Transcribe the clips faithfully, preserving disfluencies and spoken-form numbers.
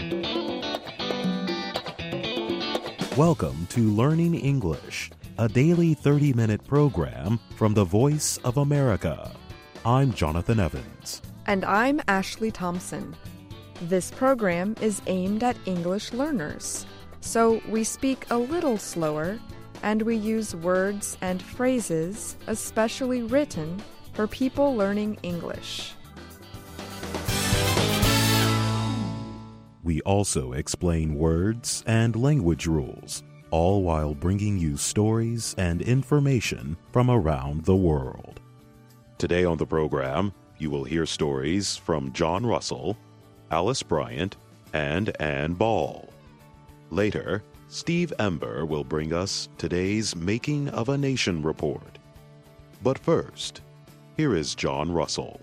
Welcome to Learning English, a daily thirty-minute program from the Voice of America. I'm Jonathan Evans. And I'm Ashley Thompson. This program is aimed at English learners, so we speak a little slower and we use words and phrases especially written for people learning English. We also explain words and language rules, all while bringing you stories and information from around the world. Today on the program, you will hear stories from John Russell, Alice Bryant, and Ann Ball. Later, Steve Ember will bring us today's Making of a Nation report. But first, here is John Russell.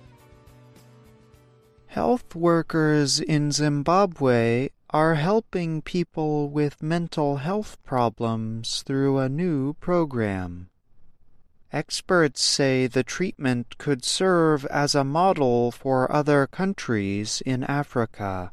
Health workers in Zimbabwe are helping people with mental health problems through a new program. Experts say the treatment could serve as a model for other countries in Africa.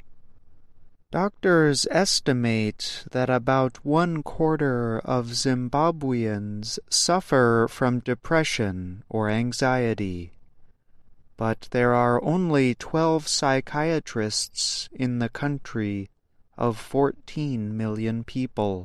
Doctors estimate that about one quarter of Zimbabweans suffer from depression or anxiety. But there are only twelve psychiatrists in the country of fourteen million people.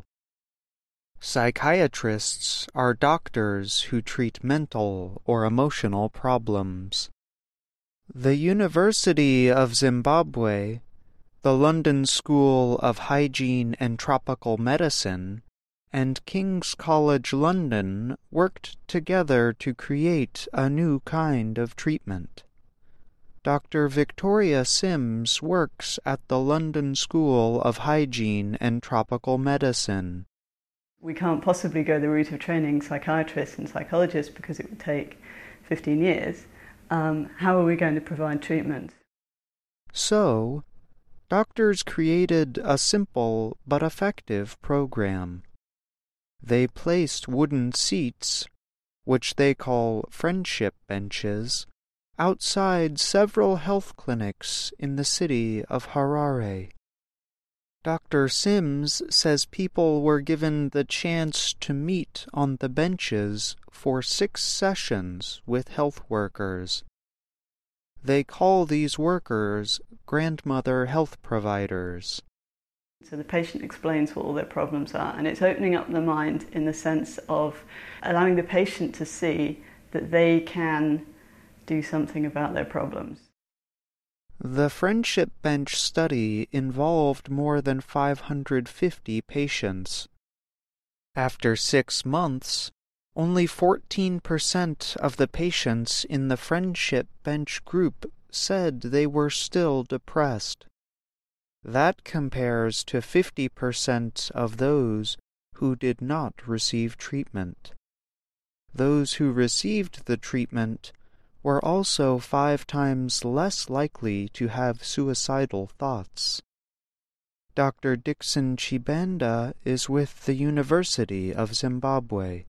Psychiatrists are doctors who treat mental or emotional problems. The University of Zimbabwe, the London School of Hygiene and Tropical Medicine, and King's College London worked together to create a new kind of treatment. Doctor Victoria Sims works at the London School of Hygiene and Tropical Medicine. We can't possibly go the route of training psychiatrists and psychologists because it would take fifteen years. Um, how are we going to provide treatment? So, doctors created a simple but effective program. They placed wooden seats, which they call friendship benches, outside several health clinics in the city of Harare. Doctor Sims says people were given the chance to meet on the benches for six sessions with health workers. They call these workers grandmother health providers. So the patient explains what all their problems are, and it's opening up the mind in the sense of allowing the patient to see that they can do something about their problems. The Friendship Bench study involved more than five hundred fifty patients. After six months, only fourteen percent of the patients in the Friendship Bench group said they were still depressed. That compares to fifty percent of those who did not receive treatment. Those who received the treatment were also five times less likely to have suicidal thoughts. Doctor Dixon Chibanda is with the University of Zimbabwe.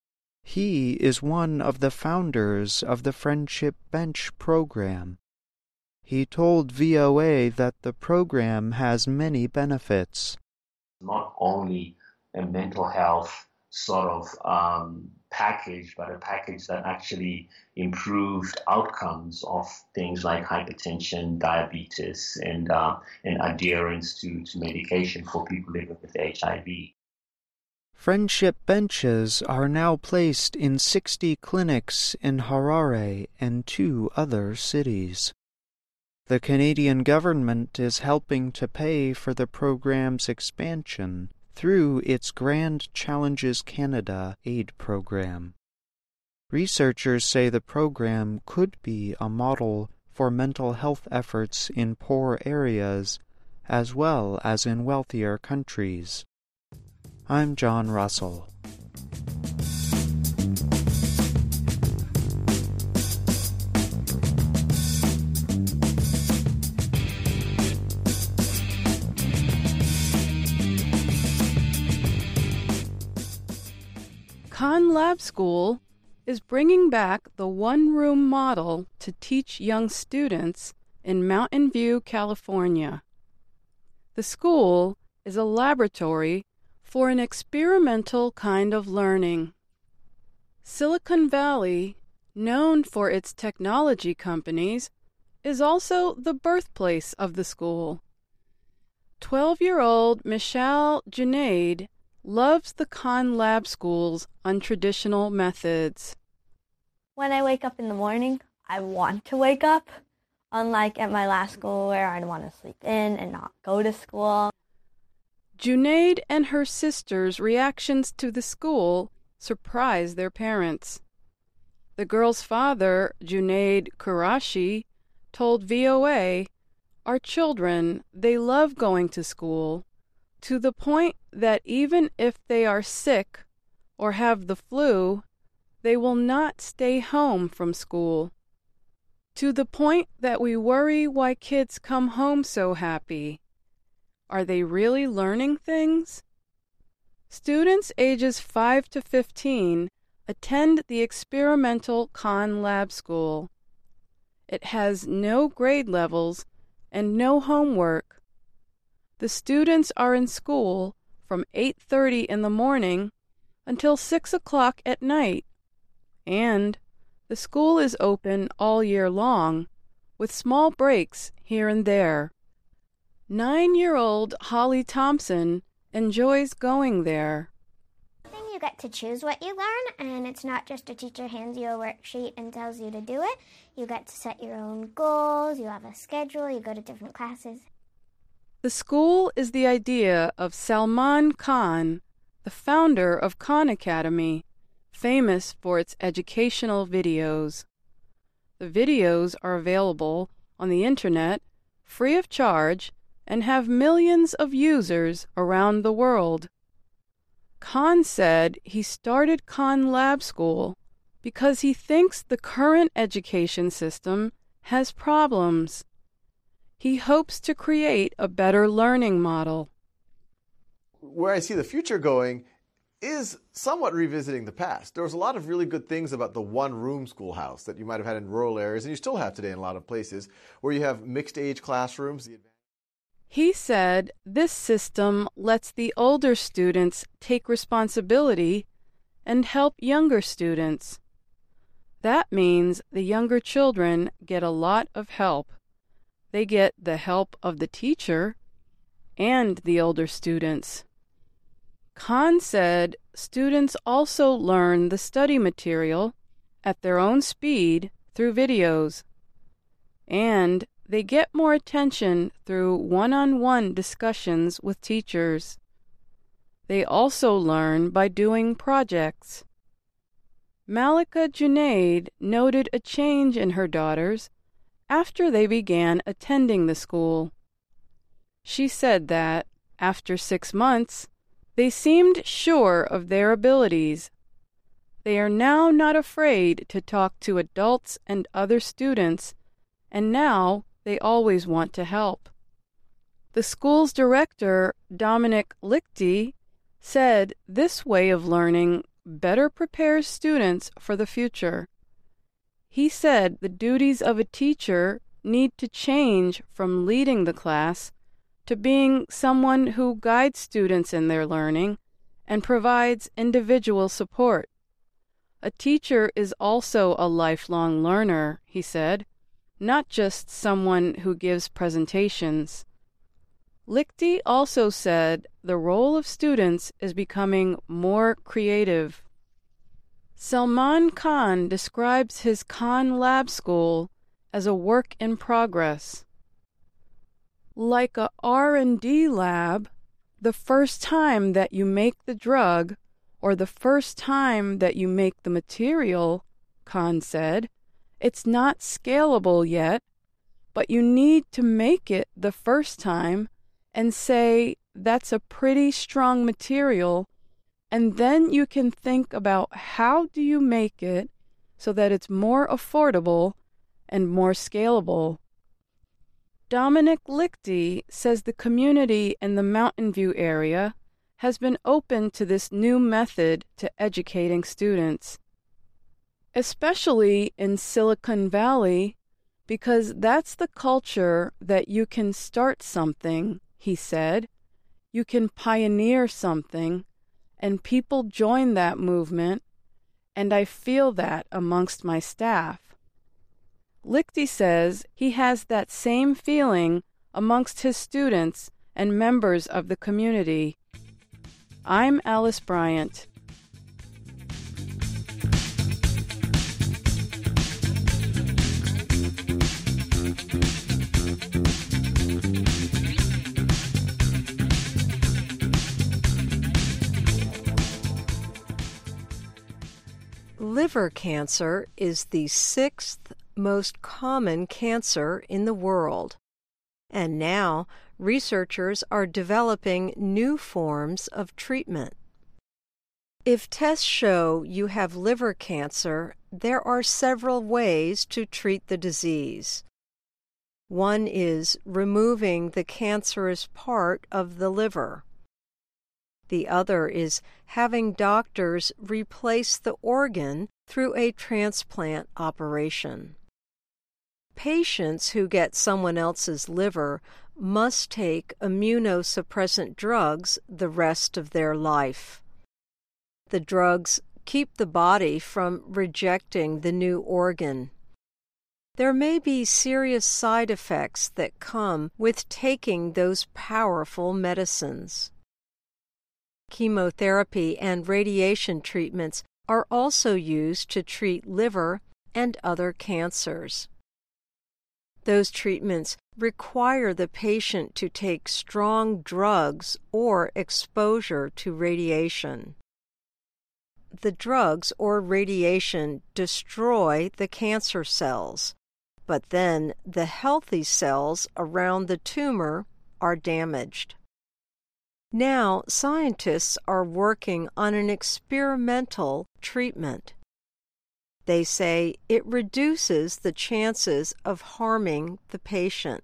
He is one of the founders of the Friendship Bench program. He told V O A that the program has many benefits. Not only a mental health sort of um, package, but a package that actually improved outcomes of things like hypertension, diabetes, and uh, and adherence to, to medication for people living with H I V. Friendship benches are now placed in sixty clinics in Harare and two other cities. The Canadian government is helping to pay for the program's expansion through its Grand Challenges Canada aid program. Researchers say the program could be a model for mental health efforts in poor areas as well as in wealthier countries. I'm John Russell. Khan Lab School is bringing back the one-room model to teach young students in Mountain View, California. The school is a laboratory for an experimental kind of learning. Silicon Valley, known for its technology companies, is also the birthplace of the school. Twelve-year-old Michelle Junaid loves the Khan Lab School's untraditional methods. When I wake up in the morning, I want to wake up, unlike at my last school where I'd want to sleep in and not go to school. Junaid and her sister's reactions to the school surprise their parents. The girl's father, Junaid Qurashi, told V O A, "Our children, they love going to school, to the point that even if they are sick or have the flu, they will not stay home from school. To the point that we worry why kids come home so happy. Are they really learning things?" Students ages five to fifteen attend the experimental Khan Lab School. It has no grade levels and no homework. The students are in school from eight thirty in the morning until six o'clock at night, and the school is open all year long, with small breaks here and there. Nine-year-old Holly Thompson enjoys going there. You get to choose what you learn, and it's not just a teacher hands you a worksheet and tells you to do it. You get to set your own goals, you have a schedule, you go to different classes. The school is the idea of Salman Khan, the founder of Khan Academy, famous for its educational videos. The videos are available on the internet, free of charge, and have millions of users around the world. Khan said he started Khan Lab School because he thinks the current education system has problems. He hopes to create a better learning model. Where I see the future going is somewhat revisiting the past. There was a lot of really good things about the one-room schoolhouse that you might have had in rural areas, and you still have today in a lot of places, where you have mixed-age classrooms. He said this system lets the older students take responsibility and help younger students. That means the younger children get a lot of help. They get the help of the teacher and the older students. Khan said students also learn the study material at their own speed through videos, and they get more attention through one-on-one discussions with teachers. They also learn by doing projects. Malika Junaid noted a change in her daughters after they began attending the school. She said that, after six months, they seemed sure of their abilities. They are now not afraid to talk to adults and other students, and now they always want to help. The school's director, Dominic Lichty, said this way of learning better prepares students for the future. He said the duties of a teacher need to change from leading the class to being someone who guides students in their learning and provides individual support. A teacher is also a lifelong learner, he said, not just someone who gives presentations. Lichty also said the role of students is becoming more creative. Salman Khan describes his Khan Lab School as a work in progress. Like a R and D lab, the first time that you make the drug or the first time that you make the material, Khan said, it's not scalable yet, but you need to make it the first time and say that's a pretty strong material, and then you can think about how do you make it so that it's more affordable and more scalable. Dominic Lichty says the community in the Mountain View area has been open to this new method to educating students, especially in Silicon Valley, because that's the culture that you can start something, he said. You can pioneer something, and people join that movement, and I feel that amongst my staff. Lichty says he has that same feeling amongst his students and members of the community. I'm Alice Bryant. Liver cancer is the sixth most common cancer in the world, and now researchers are developing new forms of treatment. If tests show you have liver cancer, there are several ways to treat the disease. One is removing the cancerous part of the liver. The other is having doctors replace the organ through a transplant operation. Patients who get someone else's liver must take immunosuppressant drugs the rest of their life. The drugs keep the body from rejecting the new organ. There may be serious side effects that come with taking those powerful medicines. Chemotherapy and radiation treatments are also used to treat liver and other cancers. Those treatments require the patient to take strong drugs or exposure to radiation. The drugs or radiation destroy the cancer cells, but then the healthy cells around the tumor are damaged. Now, scientists are working on an experimental treatment. They say it reduces the chances of harming the patient.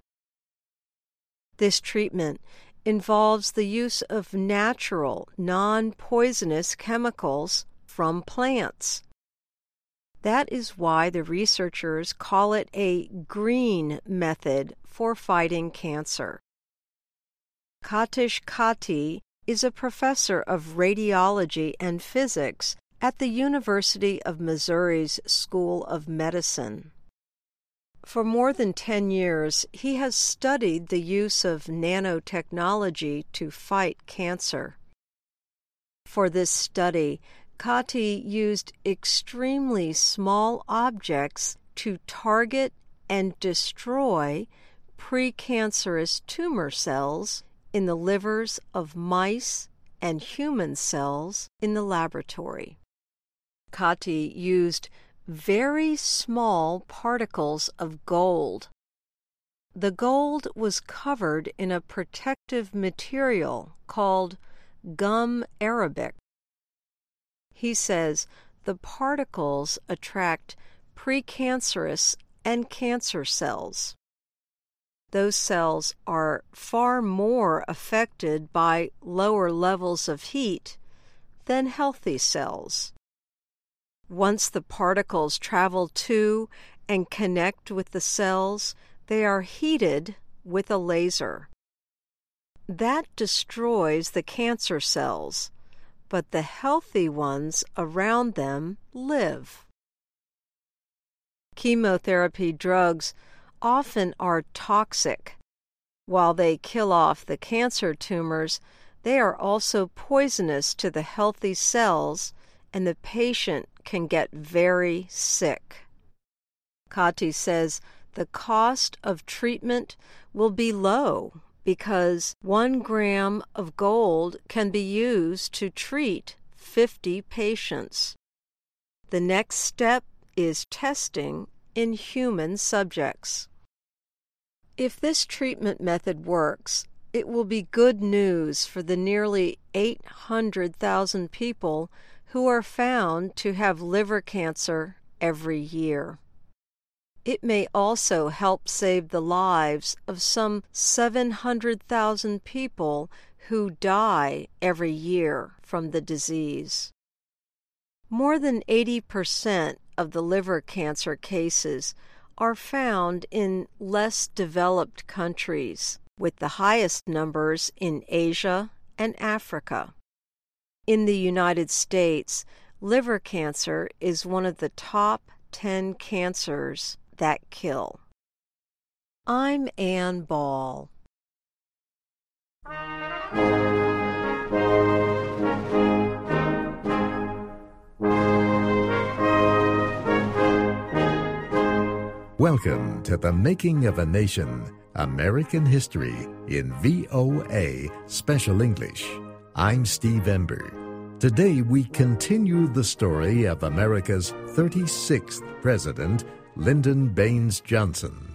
This treatment involves the use of natural, non-poisonous chemicals from plants. That is why the researchers call it a green method for fighting cancer. Katish Kati is a professor of radiology and physics at the University of Missouri's School of Medicine. For more than ten years, he has studied the use of nanotechnology to fight cancer. For this study, Kati used extremely small objects to target and destroy precancerous tumor cells in the livers of mice and human cells in the laboratory. Kati used very small particles of gold. The gold was covered in a protective material called gum arabic. He says the particles attract precancerous and cancer cells. Those cells are far more affected by lower levels of heat than healthy cells. Once the particles travel to and connect with the cells, they are heated with a laser. That destroys the cancer cells, but the healthy ones around them live. Chemotherapy drugs often are toxic. While they kill off the cancer tumors, they are also poisonous to the healthy cells, and the patient can get very sick. Kati says the cost of treatment will be low because one gram of gold can be used to treat fifty patients. The next step is testing in human subjects. If this treatment method works, it will be good news for the nearly eight hundred thousand people who are found to have liver cancer every year. It may also help save the lives of some seven hundred thousand people who die every year from the disease. More than eighty percent of the liver cancer cases are found in less developed countries. with the highest numbers in Asia and Africa. In the United States, liver cancer is one of the top ten cancers that kill. I'm Ann Ball. Welcome to The Making of a Nation, American History in V O A Special English. I'm Steve Ember. Today we continue the story of America's thirty-sixth President, Lyndon Baines Johnson.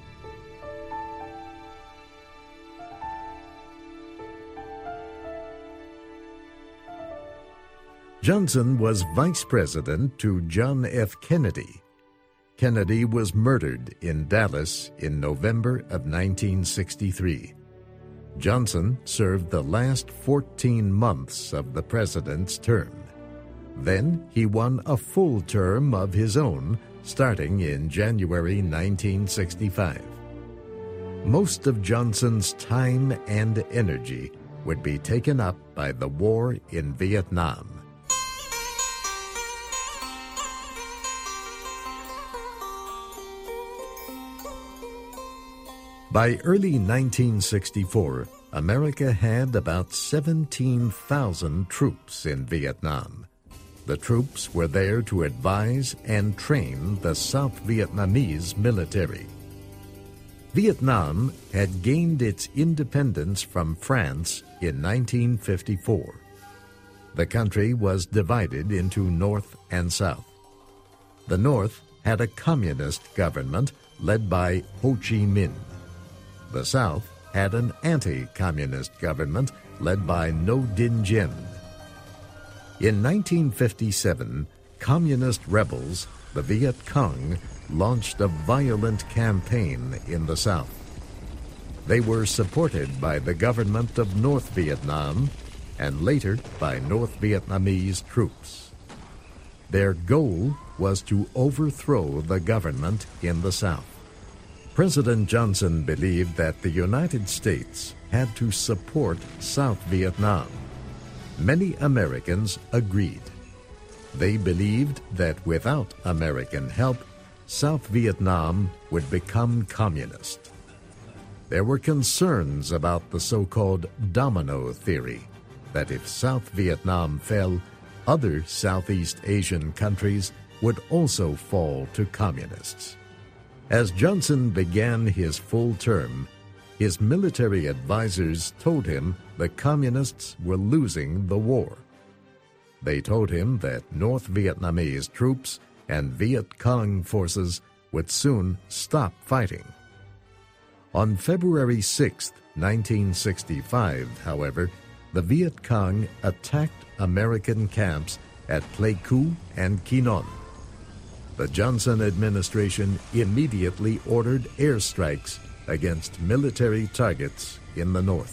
Johnson was vice president to John F. Kennedy. Kennedy was murdered in Dallas in November of nineteen sixty-three. Johnson served the last fourteen months of the president's term. Then he won a full term of his own starting in January nineteen sixty-five. Most of Johnson's time and energy would be taken up by the war in Vietnam. By early nineteen sixty-four, America had about seventeen thousand troops in Vietnam. The troops were there to advise and train the South Vietnamese military. Vietnam had gained its independence from France in nineteen fifty-four. The country was divided into North and South. The North had a communist government led by Ho Chi Minh. The South had an anti-communist government led by Ngo Dinh Diem. In nineteen fifty-seven, communist rebels, the Viet Cong, launched a violent campaign in the South. They were supported by the government of North Vietnam and later by North Vietnamese troops. Their goal was to overthrow the government in the South. President Johnson believed that the United States had to support South Vietnam. Many Americans agreed. They believed that without American help, South Vietnam would become communist. There were concerns about the so-called domino theory, that if South Vietnam fell, other Southeast Asian countries would also fall to communists. As Johnson began his full term, his military advisers told him the communists were losing the war. They told him that North Vietnamese troops and Viet Cong forces would soon stop fighting. On February sixth, nineteen sixty-five, however, the Viet Cong attacked American camps at Pleiku and Qui Non. The Johnson administration immediately ordered airstrikes against military targets in the North.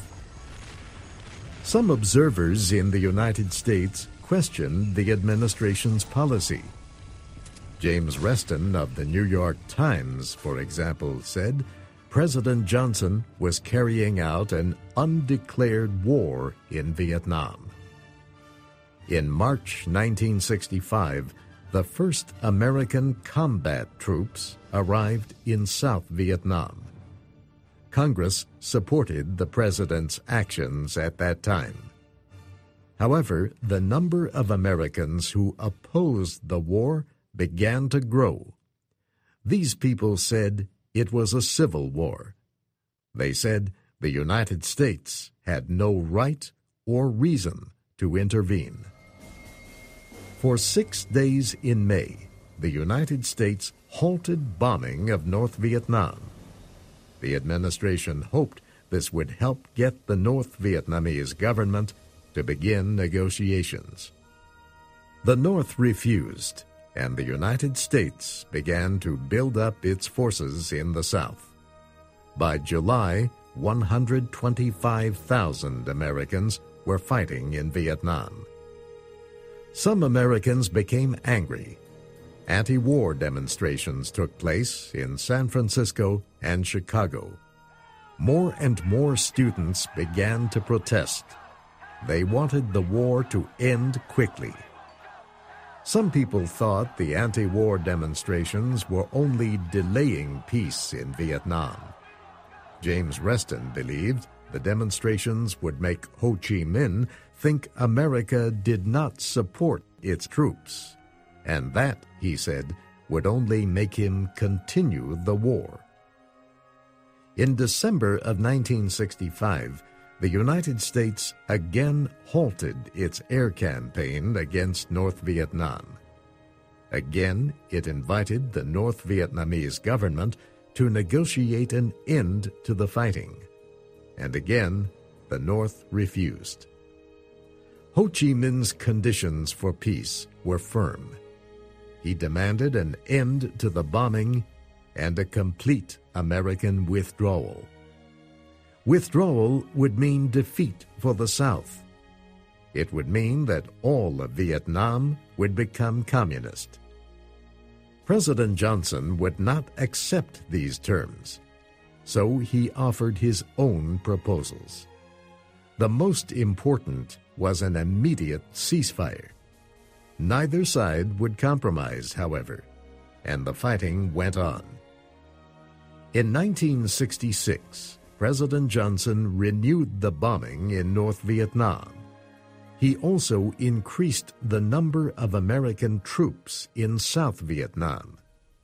Some observers in the United States questioned the administration's policy. James Reston of the New York Times, for example, said President Johnson was carrying out an undeclared war in Vietnam. In March nineteen sixty-five, the first American combat troops arrived in South Vietnam. Congress supported the president's actions at that time. However, the number of Americans who opposed the war began to grow. These people said it was a civil war. They said the United States had no right or reason to intervene. For six days in May, the United States halted bombing of North Vietnam. The administration hoped this would help get the North Vietnamese government to begin negotiations. The North refused, and the United States began to build up its forces in the South. By July, one hundred twenty-five thousand Americans were fighting in Vietnam. Some Americans became angry. Anti-war demonstrations took place in San Francisco and Chicago. more and more students began to protest. They wanted the war to end quickly. Some people thought the anti-war demonstrations were only delaying peace in Vietnam. James Reston believed the demonstrations would make Ho Chi Minh think America did not support its troops, and that, he said, would only make him continue the war. In December of nineteen sixty-five, the United States again halted its air campaign against North Vietnam. Again, it invited the North Vietnamese government to negotiate an end to the fighting. And again, the North refused. Ho Chi Minh's conditions for peace were firm. He demanded an end to the bombing and a complete American withdrawal. Withdrawal would mean defeat for the South. It would mean that all of Vietnam would become communist. President Johnson would not accept these terms, so he offered his own proposals. The most important was an immediate ceasefire. Neither side would compromise, however, and the fighting went on. In nineteen sixty-six, President Johnson renewed the bombing in North Vietnam. He also increased the number of American troops in South Vietnam.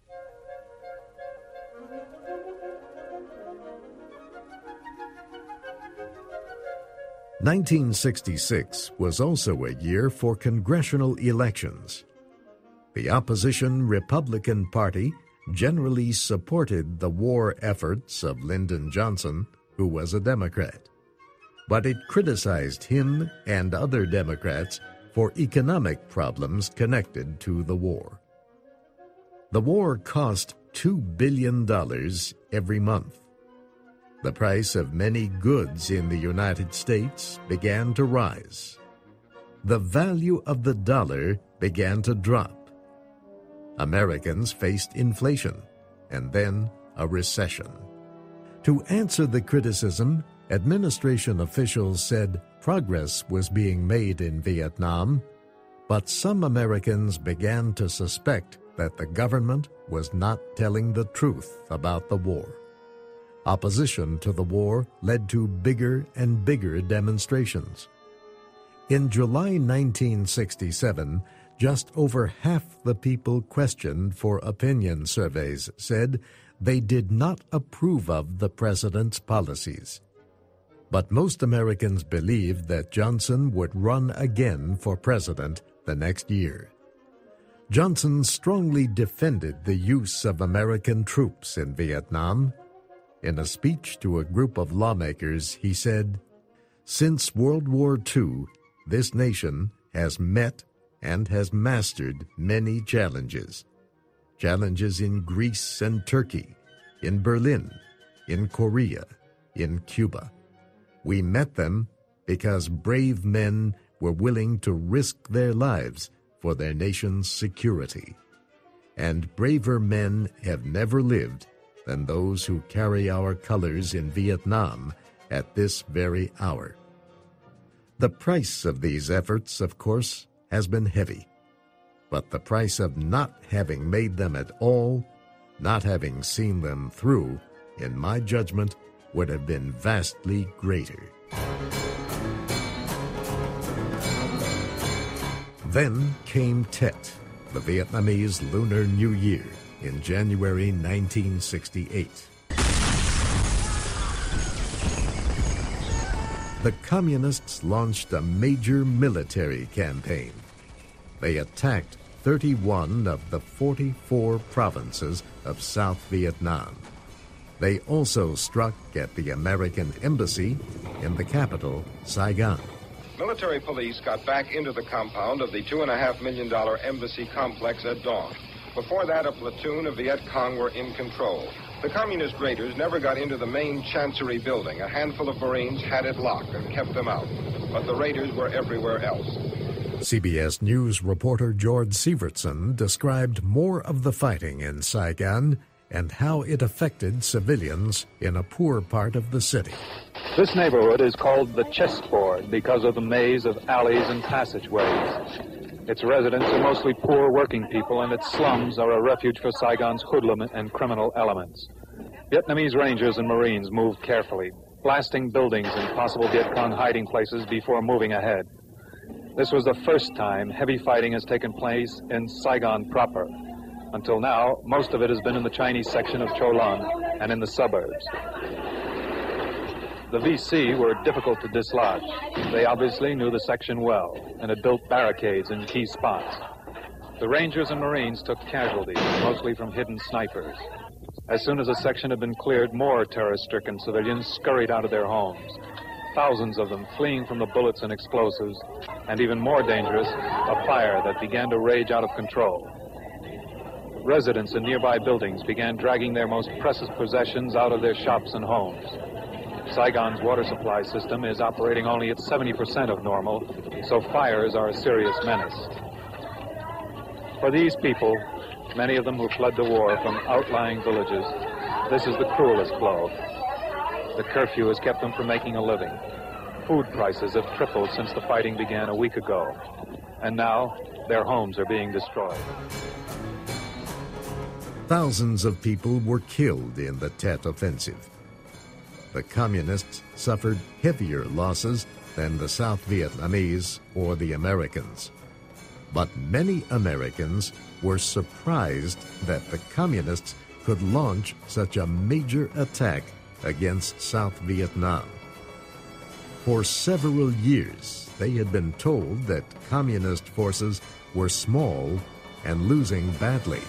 nineteen sixty-six was also a year for congressional elections. The opposition Republican Party generally supported the war efforts of Lyndon Johnson, who was a Democrat, but it criticized him and other Democrats for economic problems connected to the war. The war cost two billion dollars every month. The price of many goods in the United States began to rise. The value of the dollar began to drop. Americans faced inflation and then a recession. To answer the criticism, administration officials said progress was being made in Vietnam, but some Americans began to suspect that the government was not telling the truth about the war. Opposition to the war led to bigger and bigger demonstrations. In July nineteen sixty-seven, just over half the people questioned for opinion surveys said they did not approve of the president's policies. But most Americans believed that Johnson would run again for president the next year. Johnson strongly defended the use of American troops in Vietnam. In a speech to a group of lawmakers, he said, "Since World War Two, this nation has met and has mastered many challenges. Challenges in Greece and Turkey, in Berlin, in Korea, in Cuba. We met them because brave men were willing to risk their lives for their nation's security. And braver men have never lived than those who carry our colors in Vietnam at this very hour." The price of these efforts, of course, has been heavy, but the price of not having made them at all, not having seen them through, in my judgment, would have been vastly greater. Then came Tet, the Vietnamese Lunar New Year, in January nineteen sixty-eight. The Communists launched a major military campaign. They attacked thirty-one of the forty-four provinces of South Vietnam. They also struck at the American embassy in the capital, Saigon. Military police got back into the compound of the two and a half million dollar embassy complex at dawn. Before that, a platoon of Viet Cong were in control. The communist raiders never got into the main Chancery building. A handful of Marines had it locked and kept them out. But the raiders were everywhere else. C B S News reporter George Sievertson described more of the fighting in Saigon and how it affected civilians in a poor part of the city. This neighborhood is called the chessboard because of the maze of alleys and passageways. Its residents are mostly poor working people, and its slums are a refuge for Saigon's hoodlum and criminal elements. Vietnamese Rangers and Marines moved carefully, blasting buildings and possible Viet Cong hiding places before moving ahead. This was the first time heavy fighting has taken place in Saigon proper. Until now, most of it has been in the Chinese section of Cho Lung and in the suburbs. The V C were difficult to dislodge. They obviously knew the section well and had built barricades in key spots. The Rangers and Marines took casualties, mostly from hidden snipers. As soon as the section had been cleared, more terror-stricken civilians scurried out of their homes, thousands of them fleeing from the bullets and explosives, and even more dangerous, a fire that began to rage out of control. Residents in nearby buildings began dragging their most precious possessions out of their shops and homes. Saigon's water supply system is operating only at seventy percent of normal, so fires are a serious menace. For these people, many of them who fled the war from outlying villages, this is the cruelest blow. The curfew has kept them from making a living. Food prices have tripled since the fighting began a week ago, and now their homes are being destroyed. Thousands of people were killed in the Tet Offensive. The Communists suffered heavier losses than the South Vietnamese or the Americans. But many Americans were surprised that the Communists could launch such a major attack against South Vietnam. For several years, they had been told that Communist forces were small and losing badly.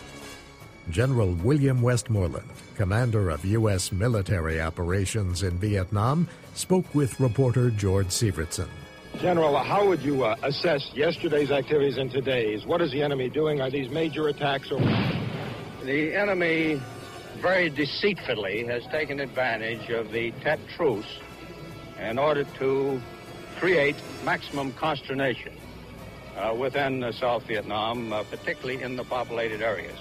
General William Westmoreland, commander of U S military operations in Vietnam, spoke with reporter George Sievertson. General, how would you uh, assess yesterday's activities and today's? What is the enemy doing? Are these major attacks or... The enemy very deceitfully has taken advantage of the Tet truce in order to create maximum consternation uh, within uh, South Vietnam, uh, particularly in the populated areas.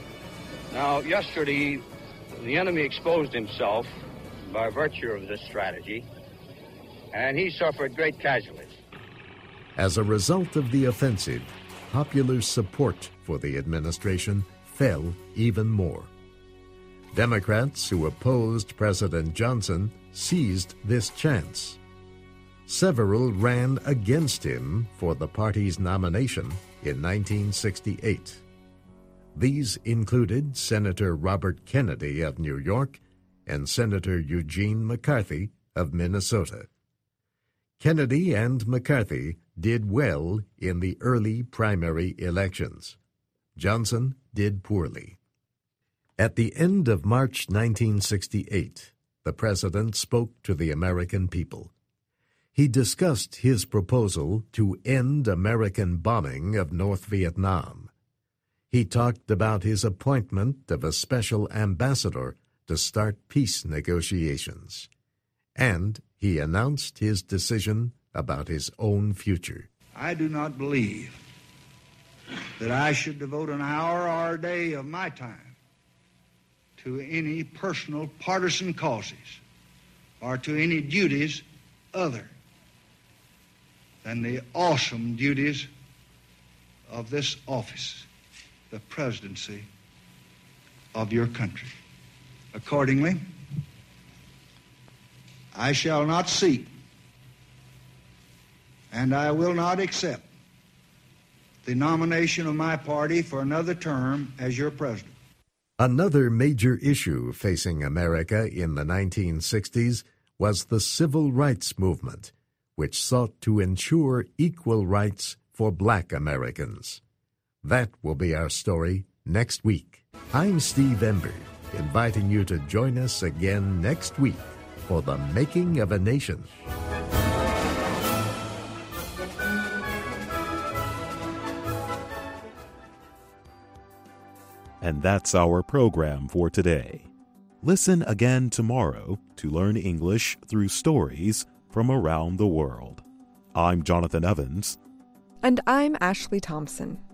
Now, yesterday, the enemy exposed himself by virtue of this strategy, and he suffered great casualties. As a result of the offensive, popular support for the administration fell even more. Democrats who opposed President Johnson seized this chance. Several ran against him for the party's nomination in nineteen sixty-eight. These included Senator Robert Kennedy of New York and Senator Eugene McCarthy of Minnesota. Kennedy and McCarthy did well in the early primary elections. Johnson did poorly. At the end of March nineteen sixty-eight, the president spoke to the American people. He discussed his proposal to end American bombing of North Vietnam. He talked about his appointment of a special ambassador to start peace negotiations. And he announced his decision about his own future. I do not believe that I should devote an hour or a day of my time to any personal partisan causes or to any duties other than the awesome duties of this office, the presidency of your country. Accordingly, I shall not seek and I will not accept the nomination of my party for another term as your president. Another major issue facing America in the nineteen sixties was the civil rights movement, which sought to ensure equal rights for black Americans. That will be our story next week. I'm Steve Ember, inviting you to join us again next week for The Making of a Nation. And that's our program for today. Listen again tomorrow to learn English through stories from around the world. I'm Jonathan Evans. And I'm Ashley Thompson.